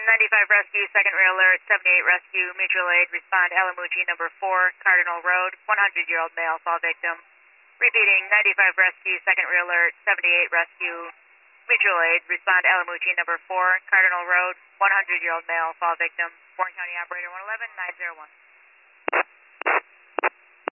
95 Rescue, second rail alert, 78 Rescue, mutual aid, respond Alamuji number 4, Cardinal Road, 100-year-old male, fall victim. Repeating, 95 Rescue, second rail alert, 78 Rescue, mutual aid, respond Alamuji number 4, Cardinal Road, 100-year-old male, fall victim. Warren County Operator 111, 901.